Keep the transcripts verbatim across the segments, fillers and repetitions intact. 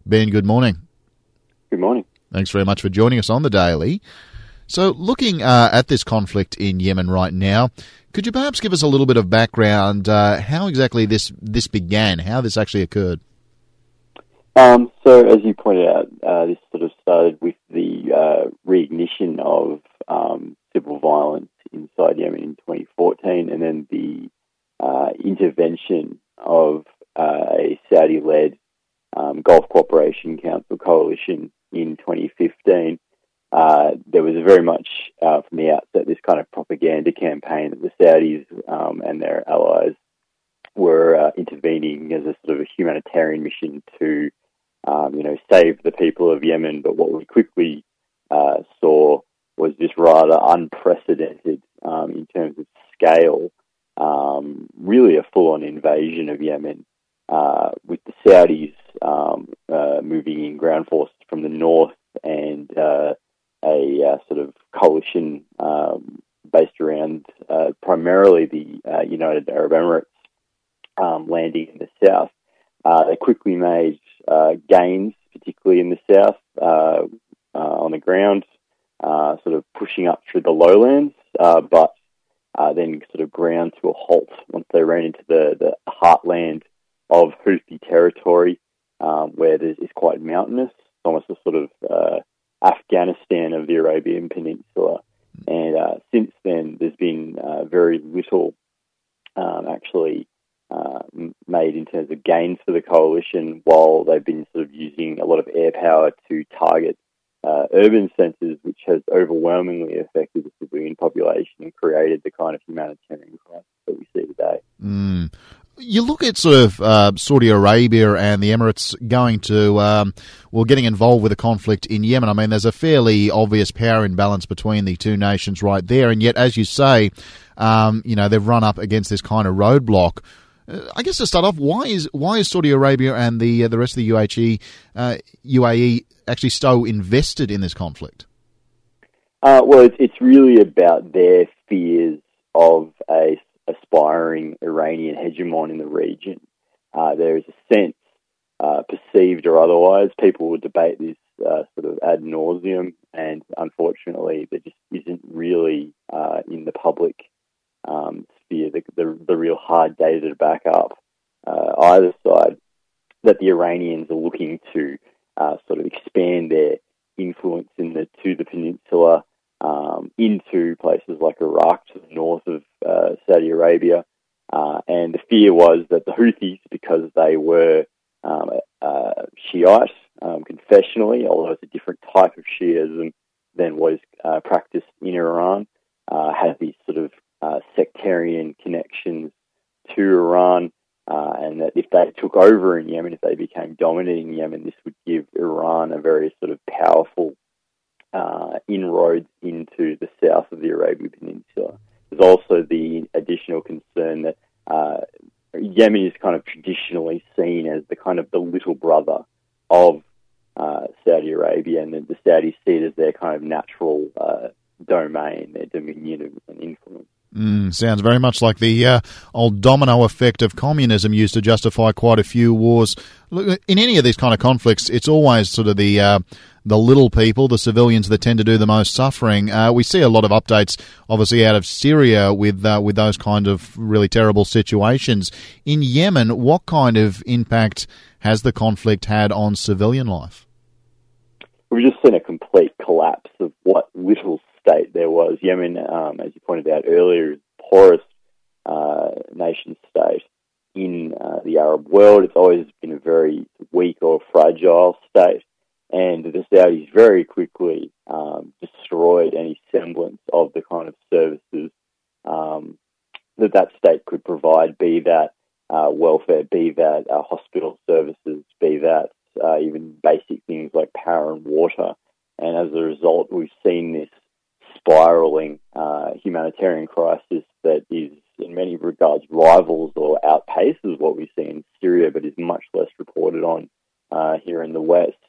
Ben, good morning. Good morning. Thanks very much for joining us on the Daily. So looking uh, at this conflict in Yemen right now, could you perhaps give us a little bit of background, uh, how exactly this, this began, how this actually occurred? Um, so, as you pointed out, uh, this sort of started with the uh, reignition of um, civil violence inside Yemen in twenty fourteen, and then the uh, intervention of uh, a Saudi-led um, Gulf Cooperation Council coalition in twenty fifteen. Uh, there was very much, uh, from the outset, this kind of propaganda campaign that the Saudis um, and their allies were uh, intervening as a sort of a humanitarian mission to Um, you know, save the people of Yemen. But what we quickly uh, saw was this rather unprecedented, um, in terms of scale, um, really a full-on invasion of Yemen, uh, with the Saudis um, uh, moving in ground forces from the north and uh, a uh, sort of coalition um, based around uh, primarily the uh, United Arab Emirates um, landing in the south. Uh, they quickly made uh, gains, particularly in the south, uh, uh, on the ground, uh, sort of pushing up through the lowlands, uh, but uh, then sort of ground to a halt once they ran into the, the heartland of Houthi territory, um, where there's, it's quite mountainous, almost a sort of uh, Afghanistan of the Arabian Peninsula. And uh, since then, there's been uh, very little um, actually Uh, made in terms of gains for the coalition, while they've been sort of using a lot of air power to target uh, urban centres, which has overwhelmingly affected the civilian population and created the kind of humanitarian crisis that we see today. Mm. You look at sort of uh, Saudi Arabia and the Emirates going to, um, well, getting involved with a conflict in Yemen. I mean, there's a fairly obvious power imbalance between the two nations right there, and yet, as you say, um, you know, they've run up against this kind of roadblock. I guess to start off, why is why is Saudi Arabia and the uh, the rest of the U A E, uh, U A E actually so invested in this conflict? Uh, well, it's, it's really about their fears of a aspiring Iranian hegemon in the region. Uh, there is a sense, uh, perceived or otherwise, people will debate this uh, sort of ad nauseum, and unfortunately, there just isn't really uh, in the public Um, sphere, the, the, the real hard data to back up uh, either side, that the Iranians are looking to uh, sort of expand their influence in the to the peninsula um, into places like Iraq to the north of uh, Saudi Arabia. Uh, and the fear was that the Houthis, because they were um, uh, Shiite um, confessionally, although it's a different type of Shiism than was uh, practiced in Iran, uh, had these sort of Uh, sectarian connections to Iran, uh, and that if they took over in Yemen, if they became dominant in Yemen, this would give Iran a very sort of powerful uh, inroads into the south of the Arabian Peninsula. There's also the additional concern that uh, Yemen is kind of traditionally seen as the kind of the little brother of uh, Saudi Arabia, and that the Saudis see it as their kind of natural uh, domain, their dominion and influence. Mm, sounds very much like the uh, old domino effect of communism used to justify quite a few wars. Look, in any of these kind of conflicts, it's always sort of the uh, the little people, the civilians, that tend to do the most suffering. Uh, we see a lot of updates, obviously, out of Syria with uh, with those kind of really terrible situations. In Yemen, what kind of impact has the conflict had on civilian life? We've just seen a complete collapse of what little state there was. Yemen, um, as you pointed out earlier, is the poorest uh, nation state in uh, the Arab world. It's always been a very weak or fragile state, and the Saudis very quickly um, destroyed any semblance of the kind of services um, that that state could provide, be that uh, welfare, be that uh, hospital services, be that uh, even basic things like power and water. And as a result, we've seen this spiraling uh, humanitarian crisis that is in many regards rivals or outpaces what we see in Syria, but is much less reported on uh, here in the West.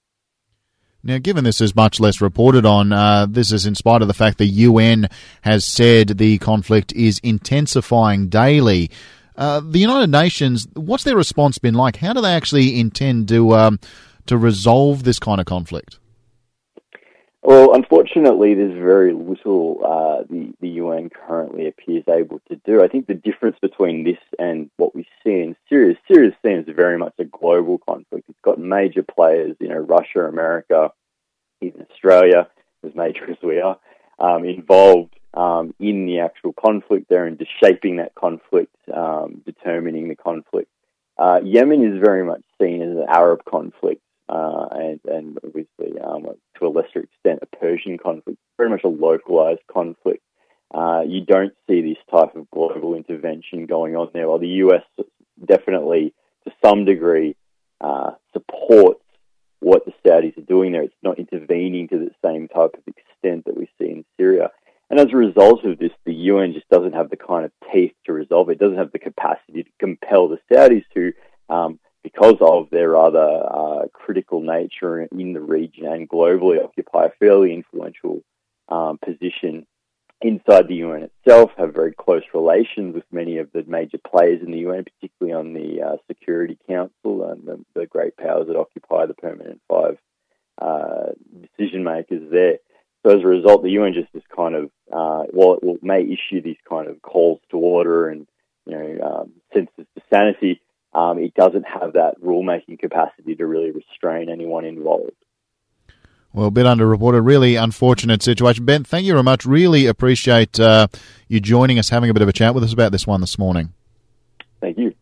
Now, given this is much less reported on, uh, this is in spite of the fact the U N has said the conflict is intensifying daily. Uh, the United Nations, what's their response been like? How do they actually intend to um, to resolve this kind of conflict? Well, unfortunately, there's very little uh, the, the U N currently appears able to do. I think the difference between this and what we see in Syria, Syria seems very much a global conflict. It's got major players, you know, Russia, America, even Australia, as major as we are, um, involved um, in the actual conflict there and just shaping that conflict, um, determining the conflict. Uh, Yemen is very much seen as an Arab conflict. Uh, and, and obviously, um, to a lesser extent, a Persian conflict, very much a localized conflict. Uh, you don't see this type of global intervention going on there. While the U S definitely, to some degree, uh, supports what the Saudis are doing there, it's not intervening to the same type of extent that we see in Syria. And as a result of this, the U N just doesn't have the kind of teeth to resolve it. It doesn't have the capacity to compel the Saudis to um, because of their rather uh, critical nature in the region and globally, occupy a fairly influential um, position inside the U N itself, have very close relations with many of the major players in the U N, particularly on the uh, Security Council and the, the great powers that occupy the permanent five uh, decision makers there. So as a result, the U N just is kind of, uh, while it will, may issue these kind of calls to order and, you know, um, senses to sanity, Um, it doesn't have that rule-making capacity to really restrain anyone involved. Well, a bit underreported, really unfortunate situation. Ben, thank you very much. Really appreciate uh, you joining us, having a bit of a chat with us about this one this morning. Thank you.